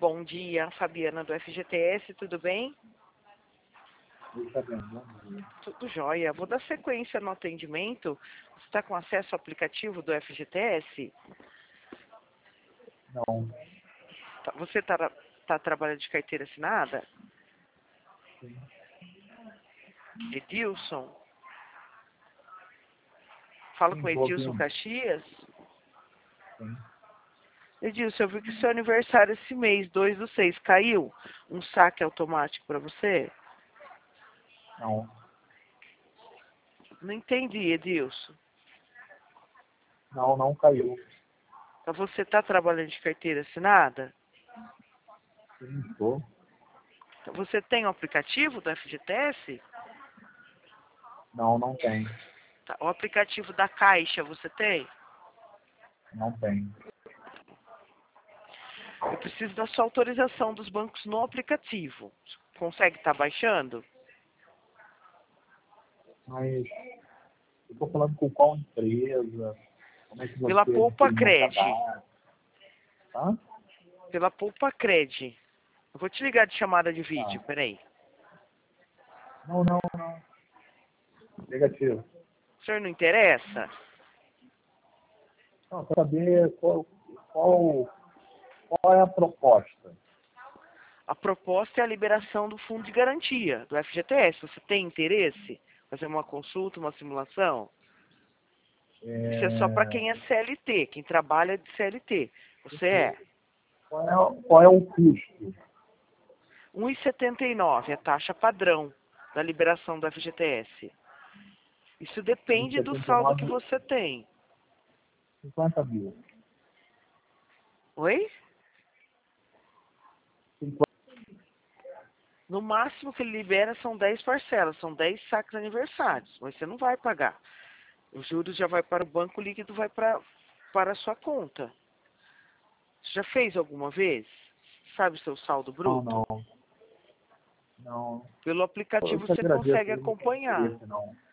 bom dia. Fabiana do FGTS, tudo bem? Oi, Fabiana, bom dia. Tudo jóia. Vou dar sequência no atendimento. Você está com acesso ao aplicativo do FGTS? Não. Você tá trabalhando de carteira assinada? Sim. Edilson? Fala Sim, com tô Edilson ouvindo. Caxias. Sim. Edilson, eu vi que seu aniversário esse mês, 2/6, caiu um saque automático para você? Não. Não entendi, Edilson. Não, não caiu. Então você está trabalhando de carteira assinada? Sim, estou. Então você tem o aplicativo do FGTS? Não, não tem. Tá. O aplicativo da Caixa você tem? Não tem. Eu preciso da sua autorização dos bancos no aplicativo. Consegue estar baixando? Mas eu estou falando com qual empresa? Como é que Pela você Poupa adquiriu meu Cred. cadastro? Tá? Pela Poupa Cred. Eu vou te ligar de chamada de vídeo, Tá. peraí. Não, não, não. Negativo. O senhor não interessa? Não, quero saber qual é a proposta. A proposta é a liberação do fundo de garantia, do FGTS. Você tem interesse? Fazer uma consulta, uma simulação? Isso é só para quem é CLT, quem trabalha de CLT. Você é? Qual é o custo? 1,79 a taxa padrão da liberação do FGTS. Isso depende do saldo que 1,79, você tem. 50 mil. Oi? 50. No máximo que ele libera são 10 parcelas, são 10 saques aniversários, mas você não vai pagar. Os juros já vai para o banco, o líquido vai para a sua conta. Você já fez alguma vez? Sabe o seu saldo Não, bruto? não. Não. Pelo Eu aplicativo te você agradeço, consegue eu não tenho acompanhar. interesse, não.